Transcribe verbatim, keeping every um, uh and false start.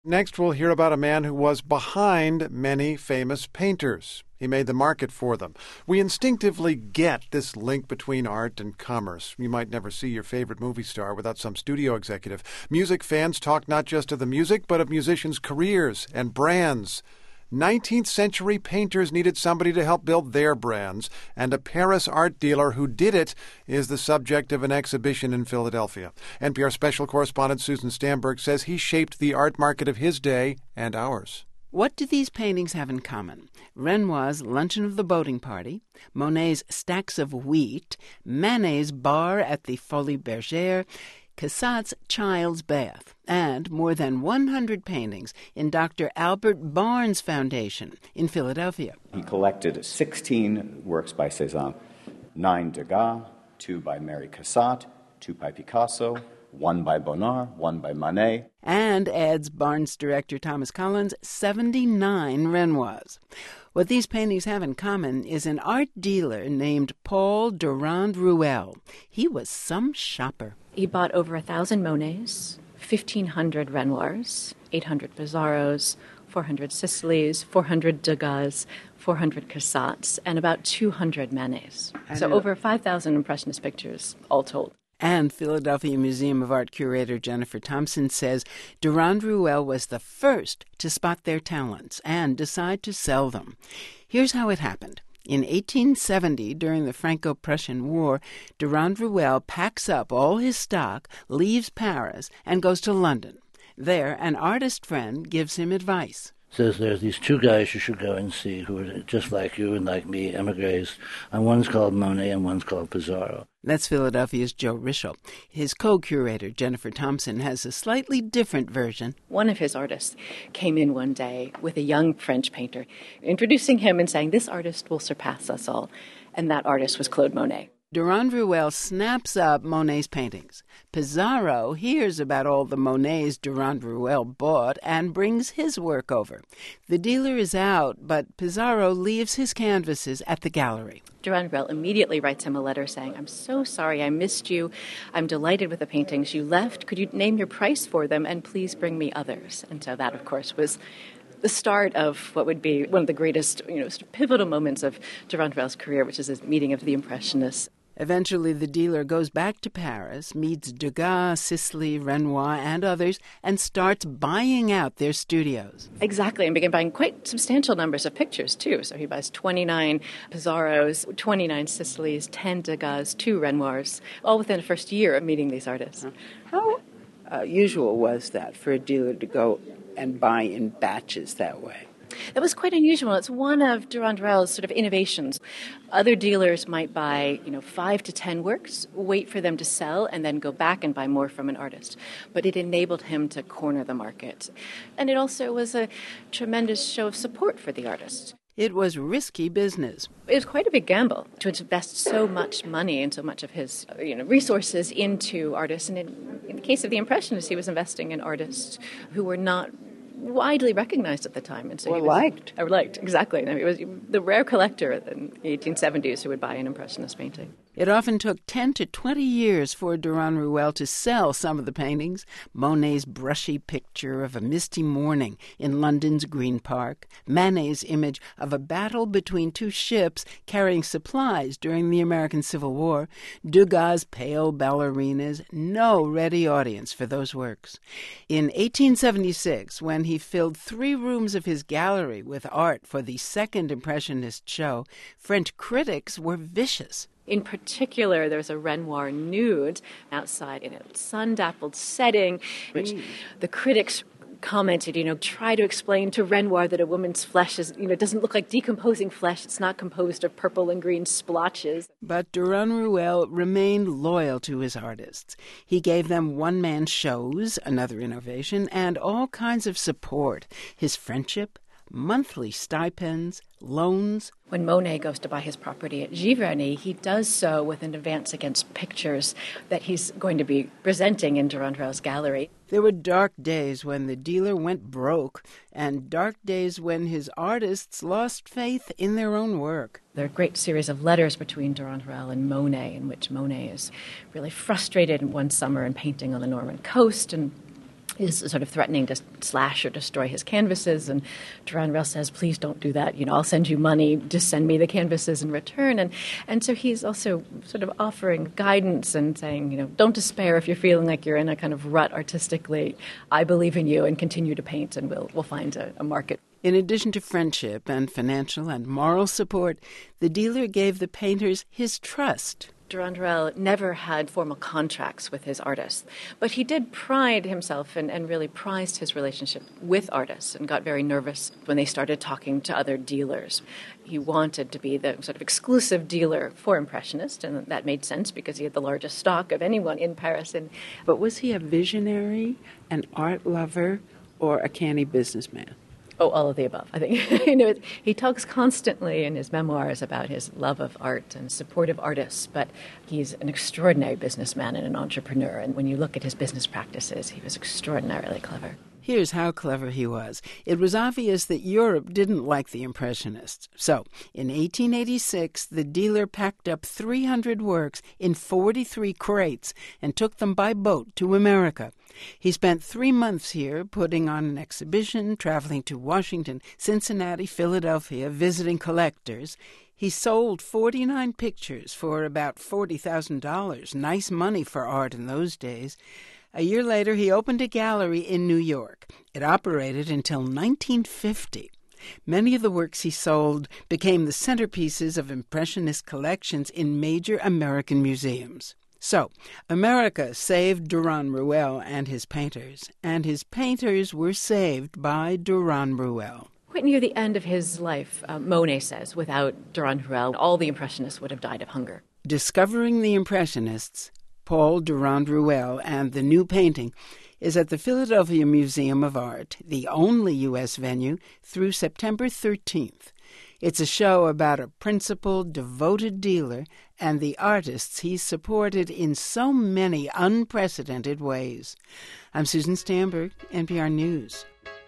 Next, we'll hear about a man who was behind many famous painters. He made the market for them. We instinctively get this link between art and commerce. You might never see your favorite movie star without some studio executive. Music fans talk not just of the music, but of musicians' careers and brands. nineteenth century painters needed somebody to help build their brands, and a Paris art dealer who did it is the subject of an exhibition in Philadelphia. N P R special correspondent Susan Stamberg says he shaped the art market of his day and ours. What do these paintings have in common? Renoir's Luncheon of the Boating Party, Monet's Stacks of Wheat, Manet's Bar at the Folies Bergère, Cassatt's Child's Bath, and more than one hundred paintings in Doctor Albert Barnes Foundation in Philadelphia. He collected sixteen works by Cézanne, nine Degas, two by Mary Cassatt, two by Picasso, one by Bonnard, one by Manet. And, adds Barnes director Thomas Collins, seventy-nine Renoirs. What these paintings have in common is an art dealer named Paul Durand-Ruel. He was some shopper. He bought over a thousand Monets, fifteen hundred Renoirs, eight hundred Pizarros, four hundred Sicilies, four hundred Degas, four hundred Cassatts, and about two hundred Manets. So over five thousand Impressionist pictures, all told. And Philadelphia Museum of Art curator Jennifer Thompson says Durand-Ruel was the first to spot their talents and decide to sell them. Here's how it happened. In eighteen seventy, during the Franco-Prussian War, Durand-Ruel packs up all his stock, leaves Paris, and goes to London. There, an artist friend gives him advice. Says there's these two guys you should go and see who are just like you and like me, emigres. And one's called Monet and one's called Pizarro. That's Philadelphia's Joe Rischel. His co-curator, Jennifer Thompson, has a slightly different version. One of his artists came in one day with a young French painter, introducing him and saying, "This artist will surpass us all." And that artist was Claude Monet. Durand-Ruel snaps up Monet's paintings. Pizarro hears about all the Monets Durand-Ruel bought and brings his work over. The dealer is out, but Pizarro leaves his canvases at the gallery. Durand-Ruel immediately writes him a letter saying, "I'm so sorry I missed you. I'm delighted with the paintings you left. Could you name your price for them and please bring me others?" And so that, of course, was the start of what would be one of the greatest, you know, sort of pivotal moments of Durand-Ruel's career, which is his meeting of the Impressionists. Eventually, the dealer goes back to Paris, meets Degas, Sisley, Renoir, and others, and starts buying out their studios. Exactly, and began buying quite substantial numbers of pictures, too. So he buys twenty-nine Pizarros, twenty-nine Sicilies, ten Degas, two Renoirs, all within the first year of meeting these artists. How uh, usual was that for a dealer to go and buy in batches that way? That was quite unusual. It's one of Durand-Ruel's sort of innovations. Other dealers might buy, you know, five to ten works, wait for them to sell, and then go back and buy more from an artist. But it enabled him to corner the market. And it also was a tremendous show of support for the artist. It was risky business. It was quite a big gamble to invest so much money and so much of his, you know, resources into artists. And in, in the case of the Impressionists, he was investing in artists who were not widely recognized at the time. And so or he was, liked. Or liked, exactly. I mean, it was the rare collector in the eighteen seventies who would buy an Impressionist painting. It often took ten to twenty years for Durand-Ruel to sell some of the paintings. Monet's brushy picture of a misty morning in London's Green Park, Manet's image of a battle between two ships carrying supplies during the American Civil War, Degas' pale ballerinas, no ready audience for those works. In eighteen seventy-six, when he filled three rooms of his gallery with art for the second Impressionist show, French critics were vicious. In particular, there's a Renoir nude outside in a sun-dappled setting, which mm. the critics commented, you know, try to explain to Renoir that a woman's flesh is, you know, doesn't look like decomposing flesh. It's not composed of purple and green splotches. But Durand-Ruel remained loyal to his artists. He gave them one-man shows, another innovation, and all kinds of support. His friendship, monthly stipends, loans. When Monet goes to buy his property at Giverny, he does so with an advance against pictures that he's going to be presenting in Durand-Ruel's gallery. There were dark days when the dealer went broke, and dark days when his artists lost faith in their own work. There are a great series of letters between Durand-Ruel and Monet, in which Monet is really frustrated one summer in painting on the Norman coast, and is sort of threatening to slash or destroy his canvases. And Durand-Ruel says, please don't do that. You know, I'll send you money. Just send me the canvases in return. And and so he's also sort of offering guidance and saying, you know, don't despair if you're feeling like you're in a kind of rut artistically. I believe in you and continue to paint, and we'll, we'll find a, a market. In addition to friendship and financial and moral support, the dealer gave the painters his trust. Durand-Ruel never had formal contracts with his artists, but he did pride himself and, and really prized his relationship with artists and got very nervous when they started talking to other dealers. He wanted to be the sort of exclusive dealer for Impressionists, and that made sense because he had the largest stock of anyone in Paris. And But was he a visionary, an art lover, or a canny businessman? Oh, all of the above. I think you know he talks constantly in his memoirs about his love of art and support of artists, but he's an extraordinary businessman and an entrepreneur. And when you look at his business practices, he was extraordinarily clever. Here's how clever he was. It was obvious that Europe didn't like the Impressionists. So, in eighteen eighty-six, the dealer packed up three hundred works in forty-three crates and took them by boat to America. He spent three months here putting on an exhibition, traveling to Washington, Cincinnati, Philadelphia, visiting collectors. He sold forty-nine pictures for about forty thousand dollars. Nice money for art in those days. A year later, he opened a gallery in New York. It operated until nineteen fifty. Many of the works he sold became the centerpieces of Impressionist collections in major American museums. So, America saved Durand-Ruel and his painters, and his painters were saved by Durand-Ruel. Quite near the end of his life, uh, Monet says, without Durand-Ruel, all the Impressionists would have died of hunger. Discovering the Impressionists, Paul Durand-Ruel, and the new painting is at the Philadelphia Museum of Art, the only U S venue, through September thirteenth. It's a show about a principled, devoted dealer and the artists he's supported in so many unprecedented ways. I'm Susan Stamberg, N P R News.